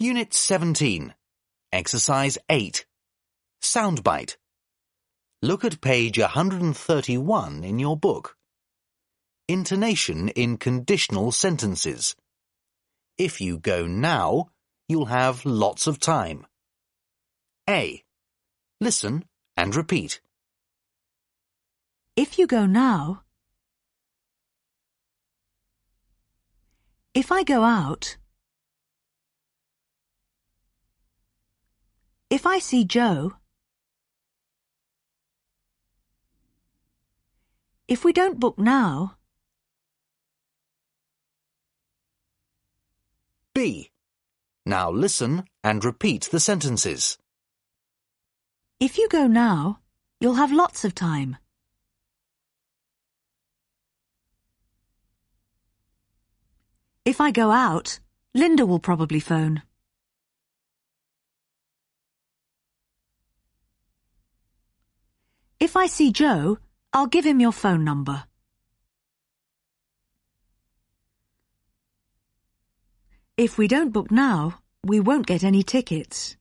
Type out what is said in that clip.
Unit 17. Exercise 8. Soundbite. Look at page 131 in your book. Intonation in conditional sentences. If you go now, you'll have lots of time. A. Listen and repeat. If you go now. If I go out. If I see Joe. If we don't book now. B. Now listen and repeat the sentences. If you go now, you'll have lots of time. If I go out, Linda will probably phone. If I see Joe, I'll give him your phone number. If we don't book now, we won't get any tickets.